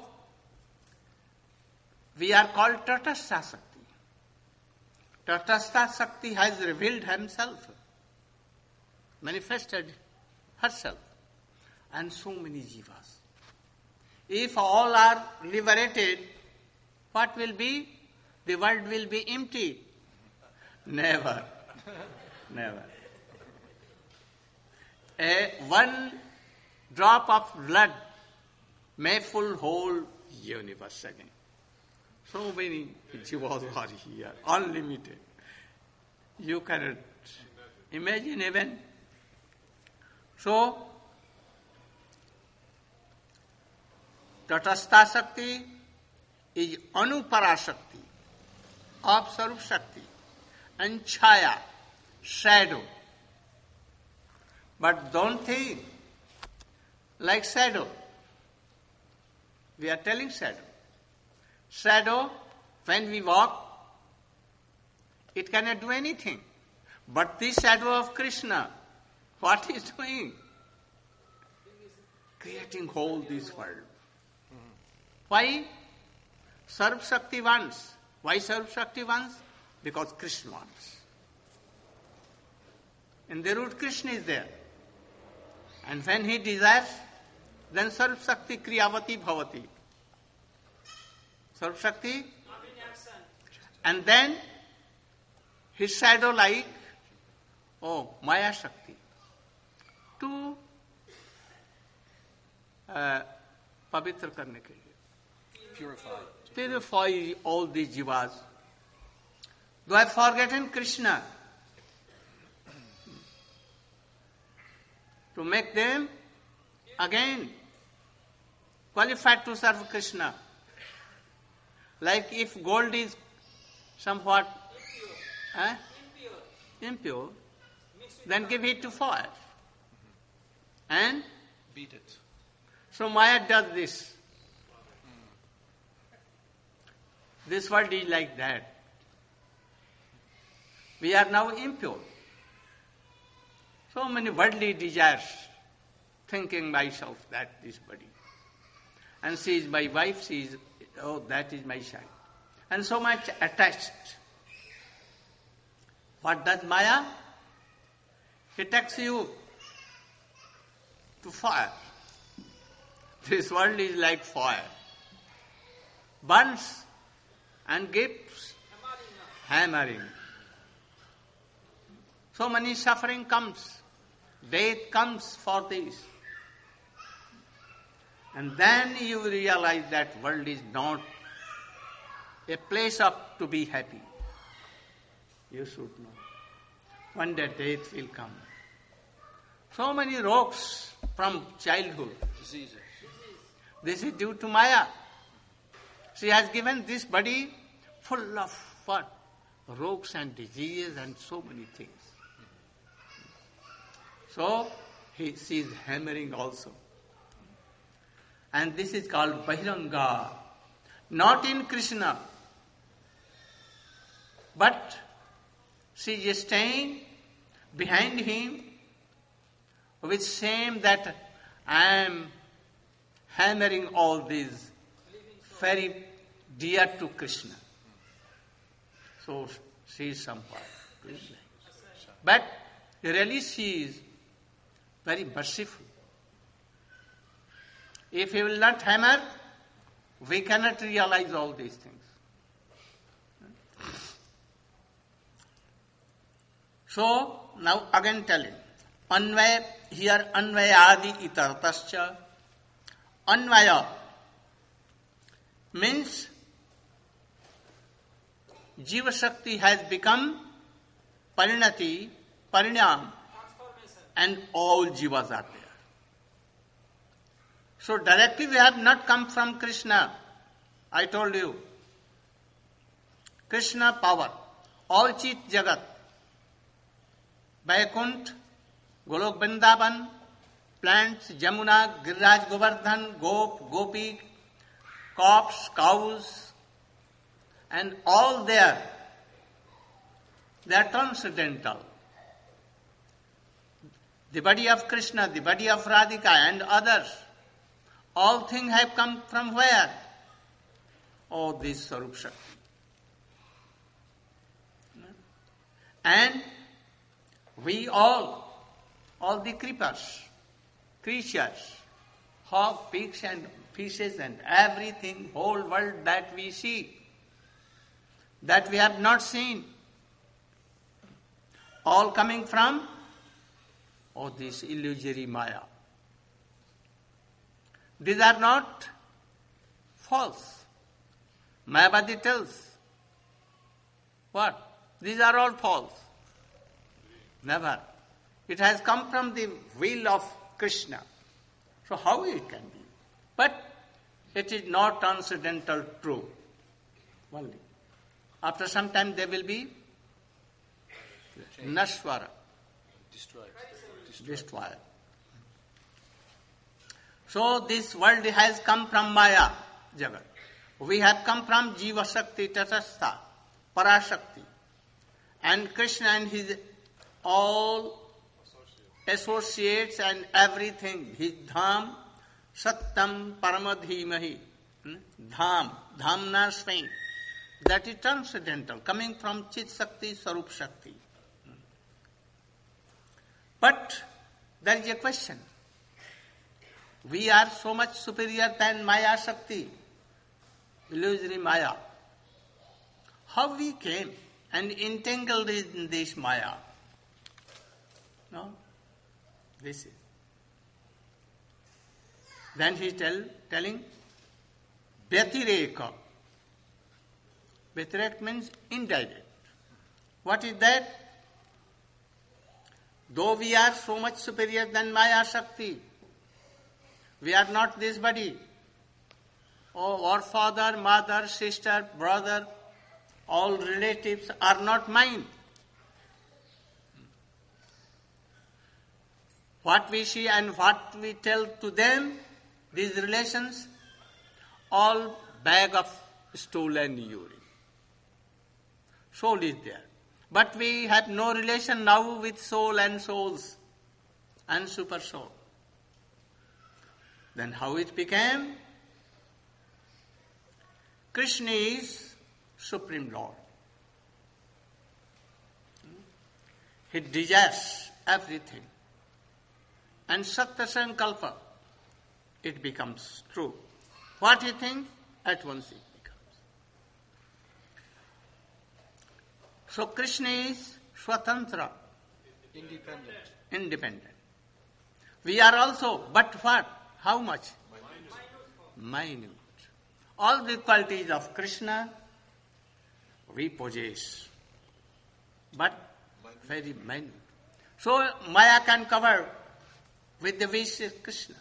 we are called Tatastha Sakti. Tatastha Sakti has revealed himself, manifested herself, and so many jivas. If all are liberated, what will be? The world will be empty. Never. Never. A one drop of blood may full whole universe again. So many jivas are here, unlimited. You cannot imagine even. So, Tatastha Shakti is Anupara Shakti of Sarup Shakti and Chaya, shadow. But don't think like shadow. We are telling shadow. Shadow, when we walk, it cannot do anything. But this shadow of Krishna, what is doing? Creating whole this world. Why? Sarv Shakti wants. Why Sarv Shakti wants? Because Krishna wants. In the root, Krishna is there. And when he desires, then Sarv Shakti Kriyavati Bhavati. Sarv Shakti. And then his shadow like, oh, Maya Shakti. To uh, pavitra karne ke liye. Purify. Purify all these jivas. Though I have forgotten Krishna, to make them again qualified to serve Krishna. Like if gold is somewhat impure, eh? impure. impure then give it to fire. And beat it. So Maya does this. This world is like that. We are now impure. So many worldly desires, thinking myself that this body. And she is my wife, she is, oh, that is my child. And so much attached. What does Maya? He takes you to fire. This world is like fire. Burns and gives hammering. So many suffering comes. Death comes for this. And then you realize that world is not a place of to be happy. You should know. One day death will come. So many rogues from childhood. Diseases. This is due to Maya. She has given this body full of what? Rogues and diseases and so many things. So, he, she is hammering also. And this is called Bahiranga. Not in Krishna, but she is staying behind him with shame that I am hammering all these very dear to Krishna. So she is somewhat. But really she is very merciful. If he will not hammer, we cannot realize all these things. So, now again telling. Anvaya, here Anvayadi itartascha. Anvaya means Jiva Shakti has become Parinati, Parinam, and all Jivas are there. So directly we have not come from Krishna. I told you. Krishna power. All Chit Jagat. Vaikunt, Golok Vrindavan, plants, Jamuna, Giriraj Govardhan, Gop, Gopi, cops, cows, and all there. They are transcendental. The body of Krishna, the body of Radhika and others, all things have come from where? Oh, this Sarup Shakti. And we all, all the creepers, creatures, hog, pigs and fishes and everything, whole world that we see, that we have not seen, all coming from, oh, this illusory Maya. These are not false. Mayavadi tells, what? These are all false. Never. It has come from the will of Krishna. So how it can be? But it is not transcendental true. Only. After some time they will be Nashwara. Destroyed. Destroyed. So this world has come from Maya Jagat. We have come from Jiva Shakti, Tatastha, Parashakti. And Krishna and his all associates and everything, his dham, sattam paramadhimahi, dham, dhamna swing, that is transcendental, coming from Chit Shakti, Sarup Shakti. But there is a question. We are so much superior than Maya Shakti, illusory Maya. How we came and entangled in this Maya? No? This is. Then he is tell, telling, Vyatireka. Vyatireka means indirect. What is that? Though we are so much superior than Maya Shakti, we are not this body. Oh, our father, mother, sister, brother, all relatives are not mine. What we see and what we tell to them, these relations, all bag of stolen urine. Soul is there. But we have no relation now with soul and souls and super soul. Then how it became? Krishna is Supreme Lord. He desires everything. And Satya Sankalpa, it becomes true. What you think, at once it becomes. So Krishna is Swatantra. Independent. Independent. We are also, but what? How much? Minute. Minute. All the qualities of Krishna we possess, but very minute. So Maya can cover with the wish of Krishna.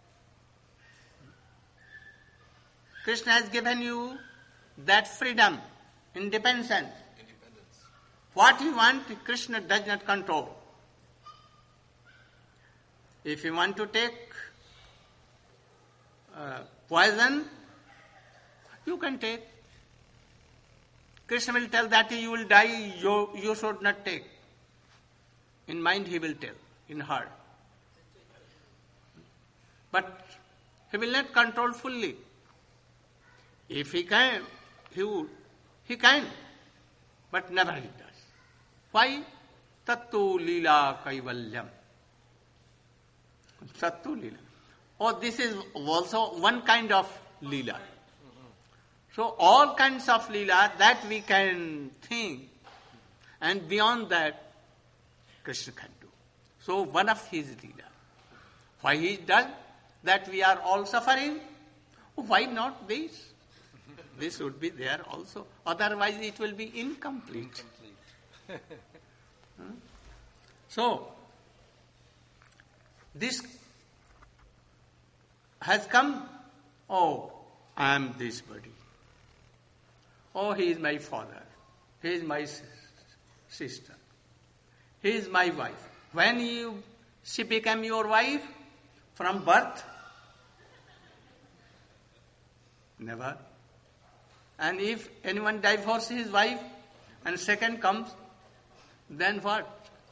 Krishna has given you that freedom, independence. Independence. What you want, Krishna does not control. If you want to take uh, poison, you can take. Krishna will tell that you will die, you, you should not take. In mind he will tell, in heart. But he will not control fully. If he can, he would. He can, but never he does. Why? Tattu lila kaivalyam. Tattu lila. Oh, this is also one kind of lila. So all kinds of lila that we can think, and beyond that, Krishna can do. So one of his lila. Why he does? That we are all suffering. Why not this? This would be there also. Otherwise it will be incomplete. Incomplete. Hmm? So, this has come, oh, I am this body. Oh, he is my father. He is my sister. He is my wife. When you, she became your wife from birth? Never. And if anyone divorces his wife and second comes, then what?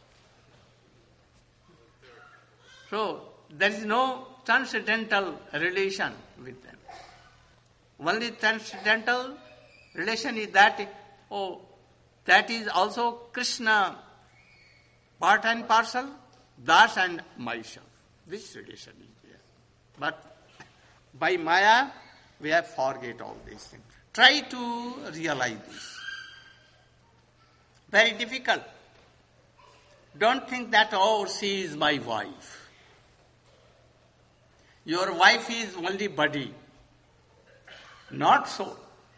So, there is no transcendental relation with them. Only transcendental relation is that, oh, that is also Krishna, part and parcel, Das and myself. This relation is there. But by Maya, we have forget all these things. Try to realize this. Very difficult. Don't think that, oh, she is my wife. Your wife is only body, not soul.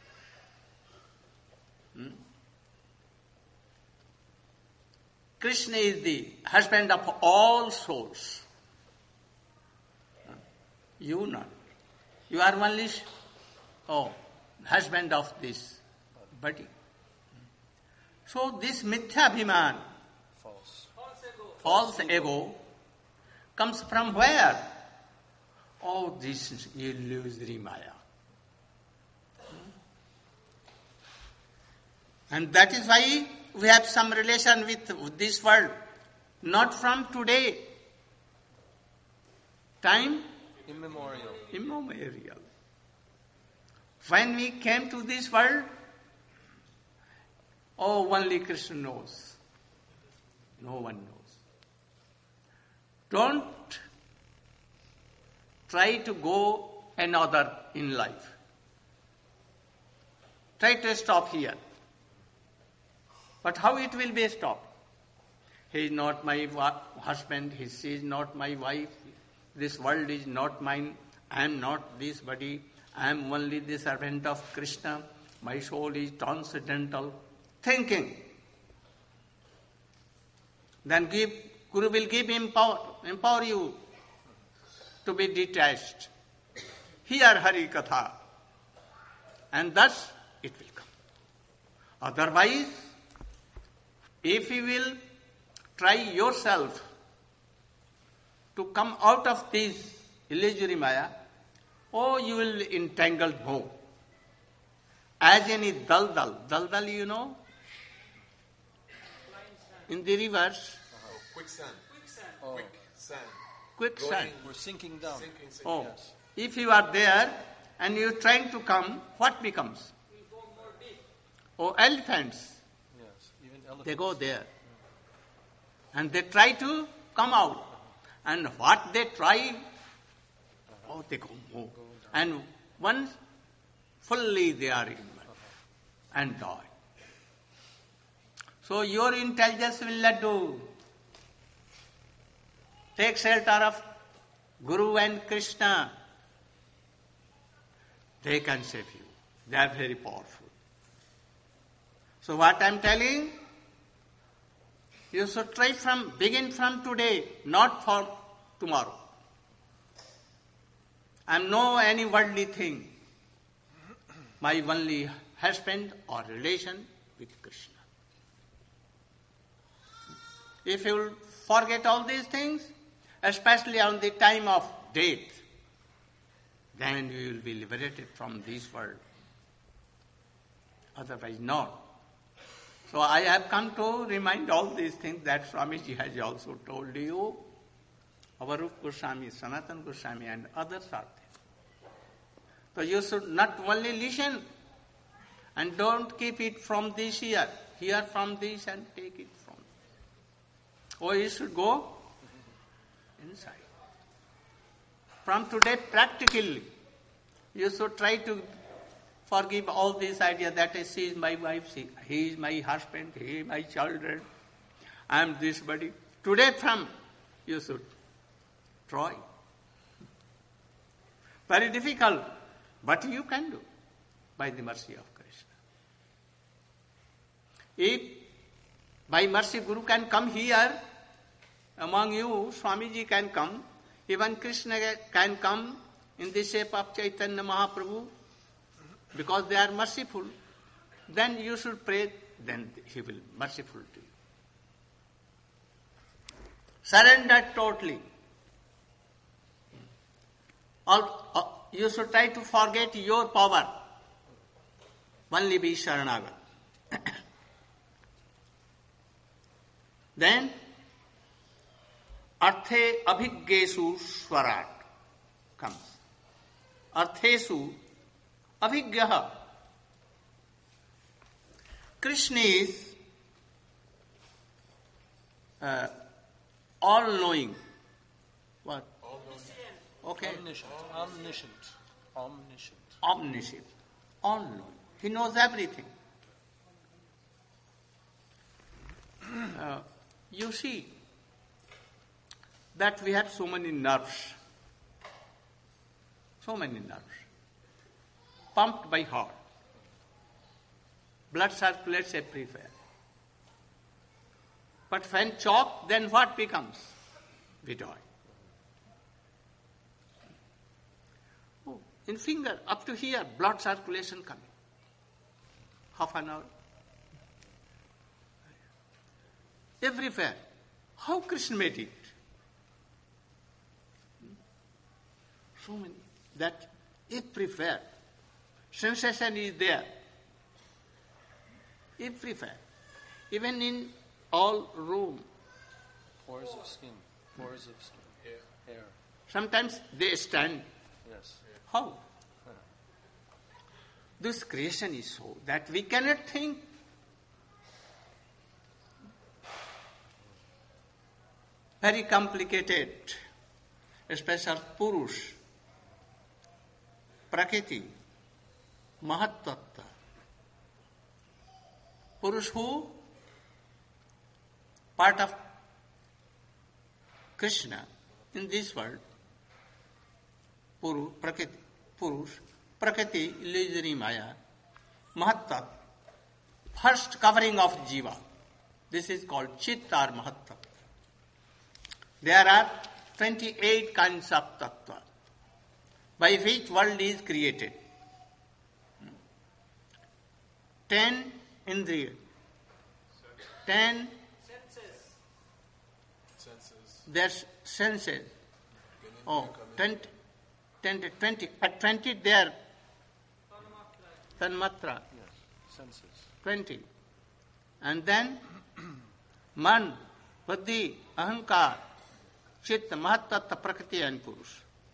Hmm? Krishna is the husband of all souls. You not. You are only, oh, husband of this body. So this mithya abhiman, False. false ego, comes from where? Oh, this is illusory Maya. And that is why we have some relation with this world, not from today. Time Immemorial. immemorial. When we came to this world, oh, only Krishna knows. No one knows. Don't try to go another in life. Try to stop here. But how it will be stopped? He is not my wa- husband, he is not my wife, this world is not mine, I am not this body, I am only the servant of Krishna, my soul is transcendental. Thinking. Then give, Guru will give him power, empower you to be detached. Hear Hari Katha. And thus it will come. Otherwise, if you will try yourself to come out of this illusory Maya, oh, you will entangle more. As any dal-dal. Dal-dal, you know? In the rivers. Uh-huh. Quicksand. Oh, Quicksand. Quicksand. we're sinking down. Sinking, sinking. Oh, Yes. if you are there and you are trying to come, what becomes? Oh, elephants. Yes, even elephants. They go there. And they try to come out. And what they try, oh, they go more. And once fully they are in mud and die. So your intelligence will not do. Take shelter of Guru and Krishna. They can save you. They are very powerful. So what I am telling, you should try from, begin from today, not for tomorrow. I am no any worldly thing. My only husband or relation with Krishna. If you will forget all these things, especially on the time of death, then you will be liberated from this world. Otherwise not. So I have come to remind all these things that Swamiji has also told you. Avarup Goswami, Sanatana Goswami and others are there. So you should not only listen and don't keep it from this here. Hear from this and take it from. Or you should go inside. From today, practically, you should try to forgive all these ideas that she is my wife, she, he is my husband, he is my children, I am this body. Today from, you should try. Very difficult, but you can do by the mercy of Krishna. If by mercy Guru can come here, among you, Swamiji can come, even Krishna can come in the shape of Chaitanya Mahaprabhu, because they are merciful, then you should pray, then he will be merciful to you. Surrender totally. All, uh, you should try to forget your power. Only be Sharanagat. Then, Arthe Abhigyesu Swarat comes. Arthesu Abhigyaha. Krishna is uh, all-knowing. What? Okay. Omniscient. Omniscient. Omniscient. Omniscient. All-knowing. He knows everything. Uh, you see that we have so many nerves. So many nerves. Pumped by heart. Blood circulates everywhere. But when choked, then what becomes? We die. Oh, in finger, up to here, blood circulation coming. Half an hour. Everywhere. How Krishna made it? So many. That everywhere. Sensation is there. Everywhere. Even in all room. Pores of skin. Pores of skin. Hair. Hair. Sometimes they stand. Yes. How? This creation is so that we cannot think. Very complicated. Especially Purush, Prakriti, Mahattattva. Purush who? Part of Krishna in this world. Puru, Prakriti, Purush, Prakriti, illusory Maya, Mahattattva, first covering of Jiva. This is called Chitta or Mahattattva. There are twenty-eight kinds of tattva by which world is created. Ten indriya. Ten Senses. there's senses. Oh, twenty, twenty, twenty. At twenty there, tanmatra, Yes. Senses. twenty. And then man, buddhi, ahankar, Chitta, Mahattattva, Prakriti and Purush.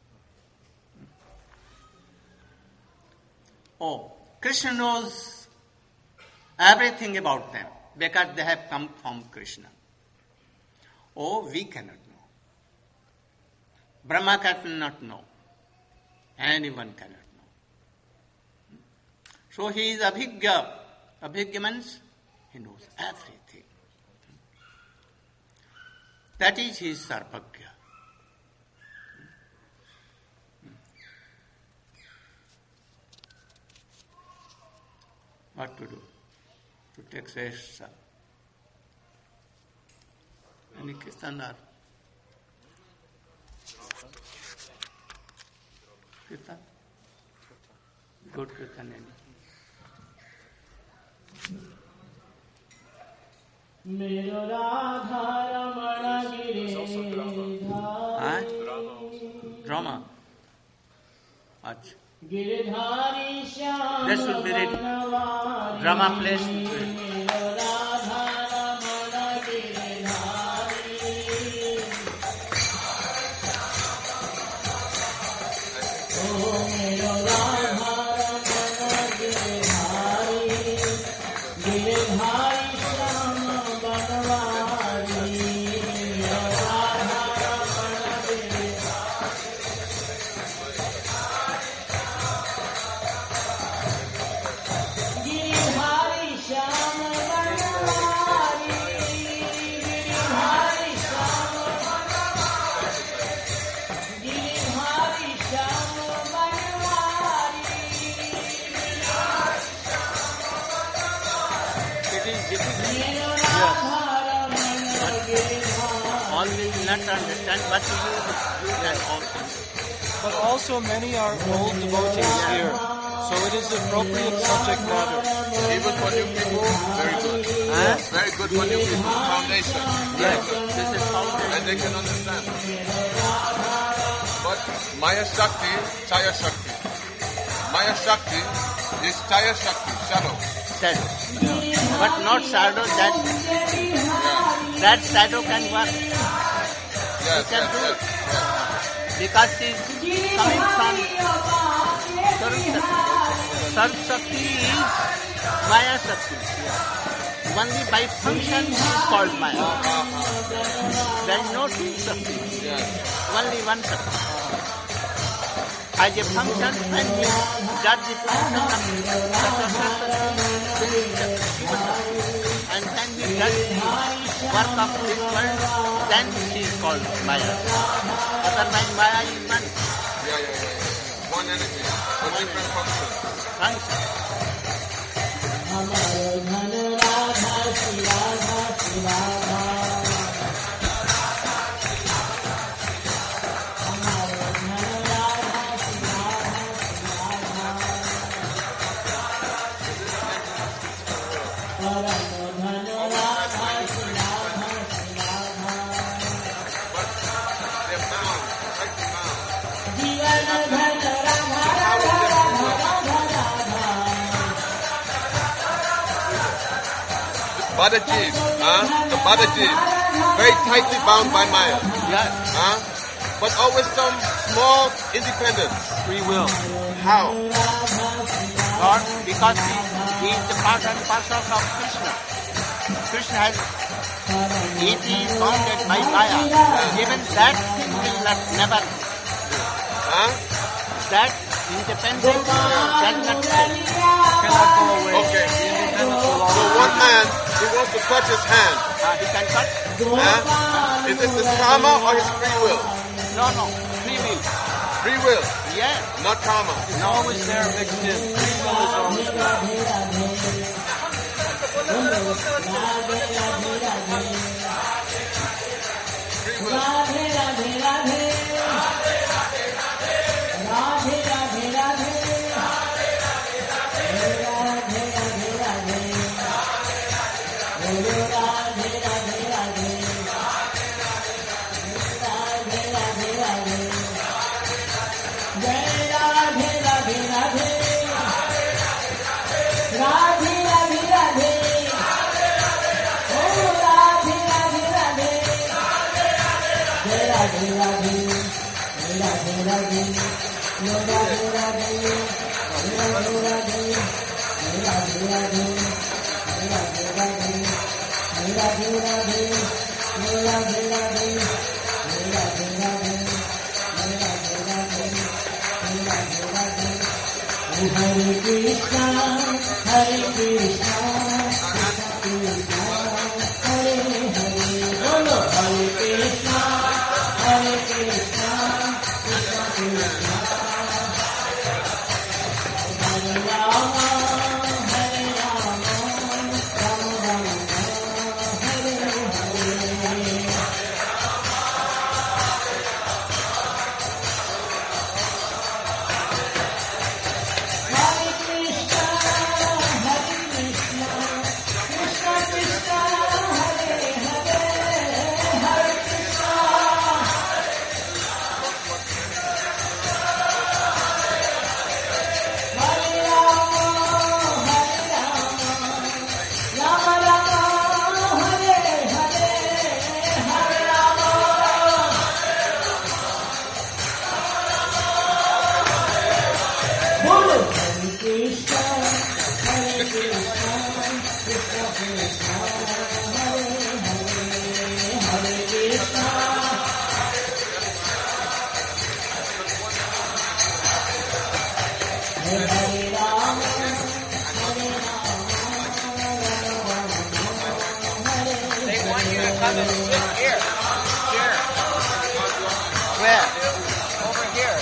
Oh, Krishna knows everything about them because they have come from Krishna. Oh, we cannot know. Brahma cannot know. Anyone cannot know. So he is Abhigya. Abhigya means he knows everything. That is his sarvagya. What to do? To take rest. Any kirtan or kirtan? Good kirtan any. मेरो Radha Raman Giridhari Huh? Drama. Achha. Giridhari This will be ready. Drama plays. Understand, but you, you can also. But also many are old devotees here, so it is appropriate subject matter. Even for new people, very good. Huh? Very good for new people. Foundation. Yes, this is foundation. And they can understand. But Maya Shakti, Chaya Shakti. Maya Shakti is Chaya Shakti, shadow. Shadow. Yeah. But not shadow that Yeah. that shadow can work. Yes, can yes, do yes, it. yes. Because she's coming from Sarv-Shakti. Sarv-Shakti is Maya Shakti. Only by function she is called Maya. There is no two Shakti. Only one Shakti. As a function, when you judge the function of and when we judge the work of this world, then she is called Maya. Otherwise, Maya is one. Yeah, yeah, yeah, yeah. One energy, but different functions. Function. Badaji, huh? The Badaji, very tightly bound by Maya. Yes. Huh? But always some small independence. Free will. How? God, because he, he is the part and parcel of Krishna. Krishna has, if he is bounded by Maya, even that thing will not never, Huh? that independence does not fail. Cannot go away. Okay. The independence will So always one man, he wants to touch his hand. Uh, he can cut. Huh? Is this his karma or his free will? No, no, free will. Free will, Yes. not karma. It's always there mixed in. Free will is always there. Free will. Hare Krishna, Hare Krishna, Krishna Hare Hare, Bolo Hare Krishna, Hare Krishna, Krishna Krishna, Hare Rama, Hare Rama, Rama Rama, Hare Hare. Hare Krishna, Hare Krishna, Krishna Krishna. बोलो हरे कृष्णा हरे कृष्णा कृष्णा कृष्णा हरे हरे हरे कृष्णा हरे हरे राम हरे Ram They want you to come and sit here. Here. Where? Over here.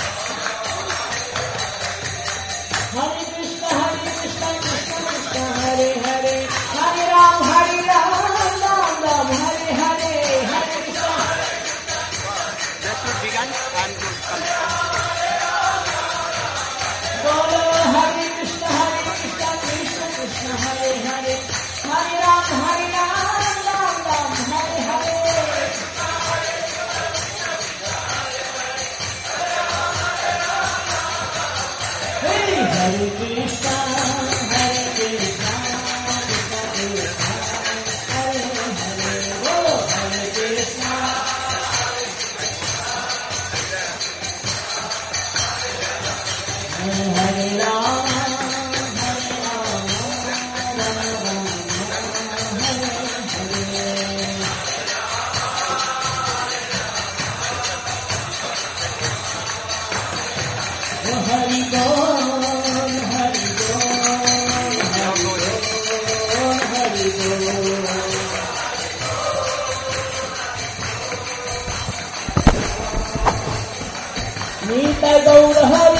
Hare Krishna, Hare Krishna, Krishna Krishna, Hare Hare, Hare Ram, Hare Ram, Ram Ram, Hare Hare, Hare Krishna. Just you begun and you come. Bolo Hare Krishna, Hare Krishna, Krishna Krishna, Hare Hare, Hare Ram, Hare Ram, Ram Ram, Hare Hare. Hey, Hare Krishna, Hare Krishna, Krishna Krishna, Hare Hare. Bolo Hare Krishna. Hare Hare Ram, Hare Ram, Ram Ram, Hare Hare. Oh Hari Bol, Hari Bol, Hari Bol, Hari Bol. Nita Gaur Hari